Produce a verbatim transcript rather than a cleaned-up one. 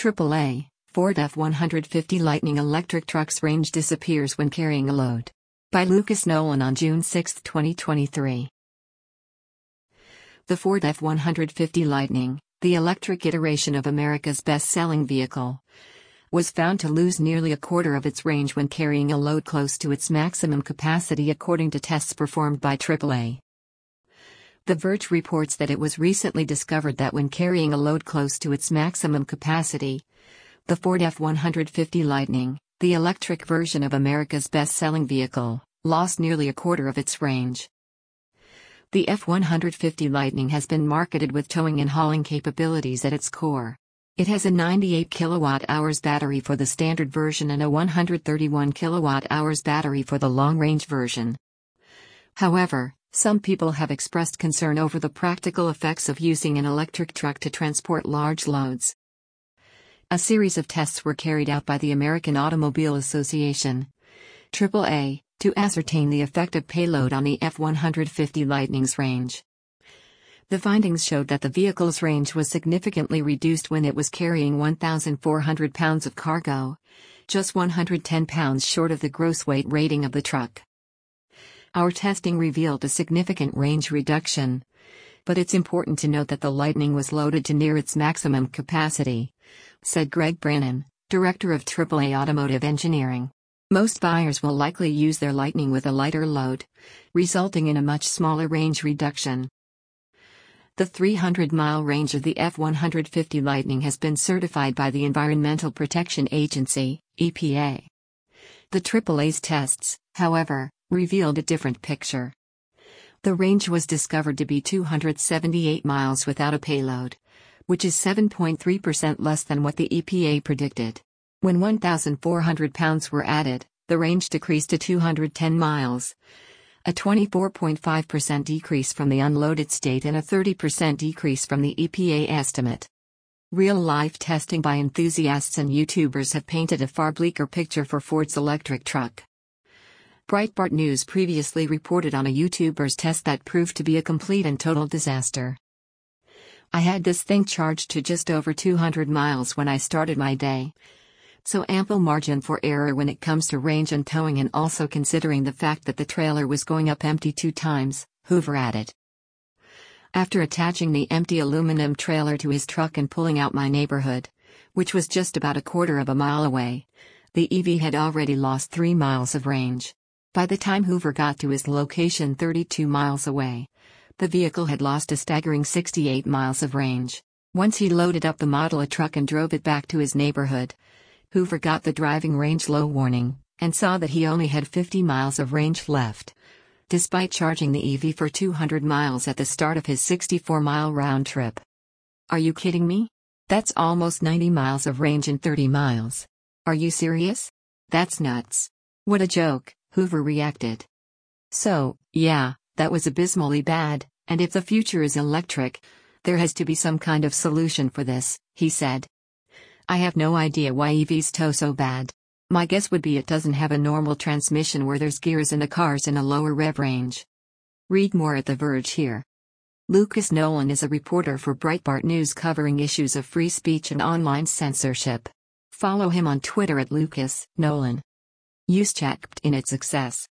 triple A, Ford F one fifty Lightning electric truck's range disappears when carrying a load. By Lucas Nolan on June sixth, twenty twenty-three. The Ford F one fifty Lightning, the electric iteration of America's best-selling vehicle, was found to lose nearly a quarter of its range when carrying a load close to its maximum capacity according to tests performed by triple A. The Verge reports that it was recently discovered that when carrying a load close to its maximum capacity, the Ford F one fifty Lightning, the electric version of America's best-selling vehicle, lost nearly a quarter of its range. The F one fifty Lightning has been marketed with towing and hauling capabilities at its core. It has a ninety-eight kilowatt hours battery for the standard version and a one hundred thirty-one kilowatt hours battery for the long-range version. However, some people have expressed concern over the practical effects of using an electric truck to transport large loads. A series of tests were carried out by the American Automobile Association, triple A, to ascertain the effective payload on the F one fifty Lightning's range. The findings showed that the vehicle's range was significantly reduced when it was carrying one thousand four hundred pounds of cargo, just one hundred ten pounds short of the gross weight rating of the truck. Our testing revealed a significant range reduction, but it's important to note that the Lightning was loaded to near its maximum capacity, said Greg Brannon, director of triple A Automotive Engineering. Most buyers will likely use their Lightning with a lighter load, resulting in a much smaller range reduction. The three hundred mile range of the F one fifty Lightning has been certified by the Environmental Protection Agency, E P A. The triple A's tests, however, revealed a different picture. The range was discovered to be two hundred seventy-eight miles without a payload, which is seven point three percent less than what the E P A predicted. When one thousand four hundred pounds were added, the range decreased to two hundred ten miles, a twenty-four point five percent decrease from the unloaded state and a thirty percent decrease from the E P A estimate. Real-life testing by enthusiasts and YouTubers have painted a far bleaker picture for Ford's electric truck. Breitbart News previously reported on a YouTuber's test that proved to be a complete and total disaster. I had this thing charged to just over two hundred miles when I started my day. So ample margin for error when it comes to range and towing, and also considering the fact that the trailer was going up empty two times, Hoover added. After attaching the empty aluminum trailer to his truck and pulling out my neighborhood, which was just about a quarter of a mile away, the E V had already lost three miles of range. By the time Hoover got to his location thirty-two miles away, the vehicle had lost a staggering sixty-eight miles of range. Once he loaded up the Model A truck and drove it back to his neighborhood, Hoover got the driving range low warning, and saw that he only had fifty miles of range left, despite charging the E V for two hundred miles at the start of his sixty-four mile round trip. Are you kidding me? That's almost ninety miles of range in thirty miles. Are you serious? That's nuts. What a joke, Hoover reacted. So, yeah, that was abysmally bad, and if the future is electric, there has to be some kind of solution for this, he said. I have no idea why E Vs tow so bad. My guess would be it doesn't have a normal transmission where there's gears and the car's in a lower rev range. Read more at The Verge here. Lucas Nolan is a reporter for Breitbart News covering issues of free speech and online censorship. Follow him on Twitter at Lucas Nolan. Use checked in its success.